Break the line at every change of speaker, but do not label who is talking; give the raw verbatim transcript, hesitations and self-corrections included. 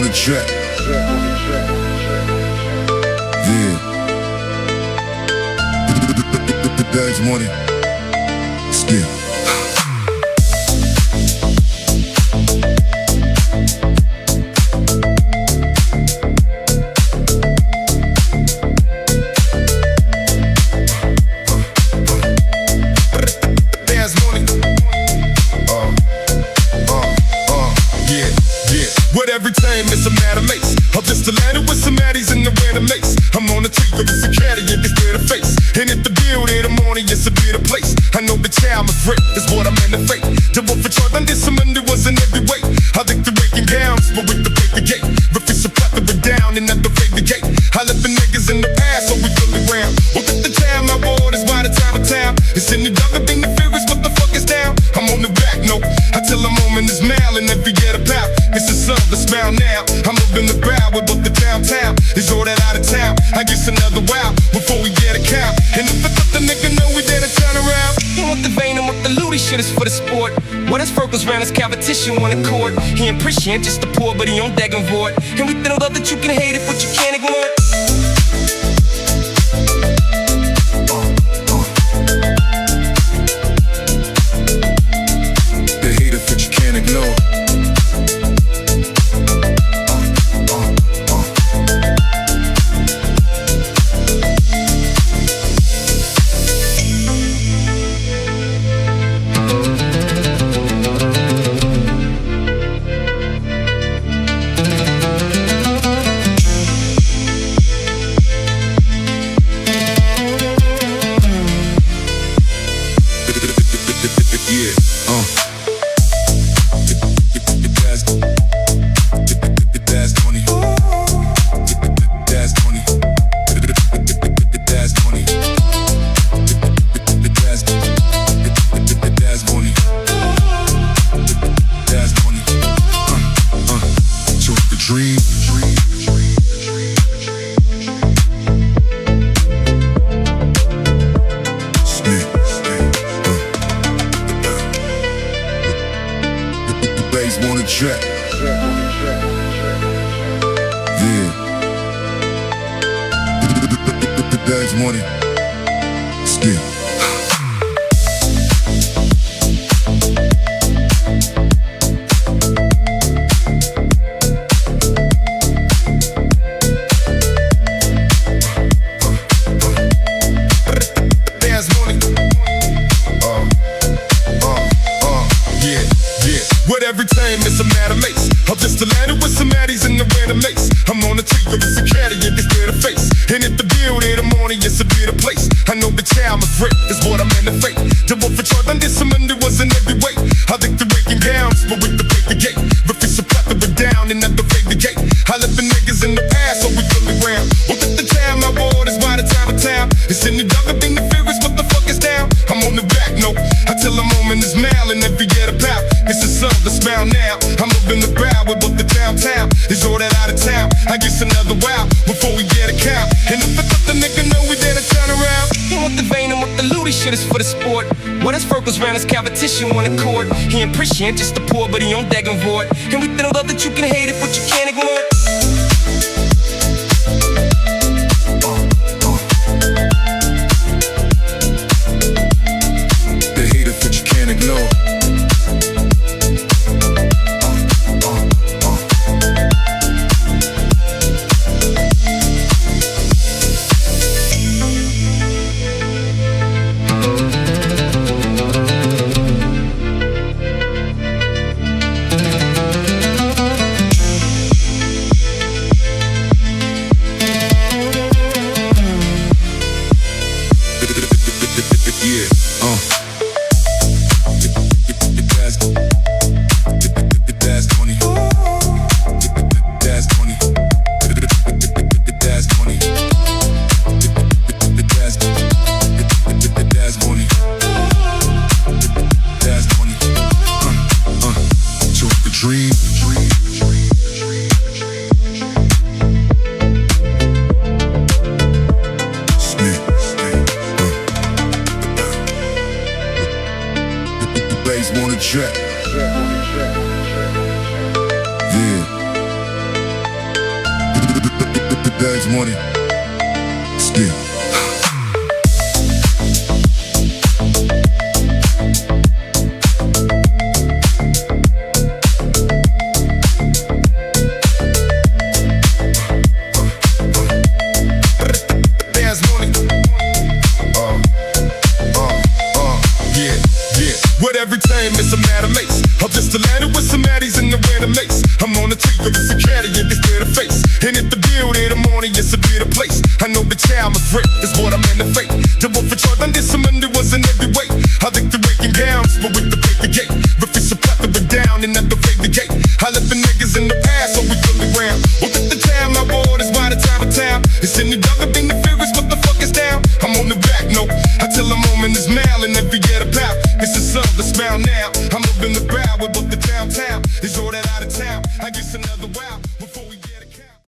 the track. Yeah. Bags money. Skip.
Every time it's a matter of mace. I'm just a ladder with some addies in the random lace. I'm on the tree with a caddy and it's there to face. And if the build in the morning, it's a better place. I know the child of freight is what I'm in the fate. The wolf for Troy, this some under was in every way. I think the raking gowns, but with the break the gate. Refuse to plethora down and never fade the gate. I left the niggas in the past, so we pull the ground. Well, at the time, my board is by the time of town. It's in the jungle, thing the fear is what the fuck is down. I'm on the back note. I tell a moment is mile and every get about. It's a sun, the smile now. I'm moving the brow with both the downtown. Is all that out of town. I guess another wow before we get a count. And if I thought the nigga know we did a turn around.
He want the vein and what the looty shit is for the sport. What his circles round his competition on the court. He ain't prescient, just the poor, but he on Dagenvoort. And we think love that you can hate it, but you can't ignore it.
The hater that you can't ignore. Yeah, uh. That's that's twenty. That's twenty. That's twenty. That's that's twenty. That's twenty. Uh, uh. So the dream. Bags on the track. Yeah. Bags money. Skip.
Every time it's a matter of mace. I'm just a ladder with some addies in the random lace. I'm on the tree with a caddy and it's there to face. And if the build in the morning, it's a better place. I know the child of freight is what I'm in the fate. The wolf for Troy, this some under was in every way. I think the raking gowns, but with the break the gate. Refuse to plethora down and never fade the gate. I left the niggas in the past, so we pull the ground. Well, at the time, my board is by the time of town. It's in the jungle, thing the fear is what the fuck is down. I'm on the back note. I tell a moment is mile and every get about. It's the sun, the smile now. I'm moving the brow with both the downtown. Is all that out of town. I guess another wow before we get a count. And if I thought the nigga know we did a turn around.
He want the vein and what the looty shit is for the sport. What his circles round his competition on the court. He ain't prescient, just the poor, but he on Dagenvoort. And we think love that you can hate it, but you can't ignore it.
The hater that you can't ignore. Yeah, uh. That's that's twenty. That's twenty. That's twenty. That's that's twenty. That's twenty. Uh, uh. So the dream. Bags on the track. Yeah. bags money. Skip.
There's money. Uh, uh, uh, yeah, yeah. With every time it's a matter mace. I'm just a landed with some addies in the random mace. I'm on the take of this caddy and this there to face. And if the deal there the morning, it's a better place. I know the child my friend is what I'm in the fate. Double for charge, I did some under was in every way. I think the breaking down, but with the break the gate. But it's a plethora down and at the fake the gate. I left the niggas in the past, so we come around. Well, at the time, my ward is by the time of town. It's in the dark, thing the furious, what the fuck is down? I'm on the back note. I tell a moment is mal and every get about. It's a sub, the smile now. I'm up in the brow with both the downtown. It's all that out of town. I guess another wow.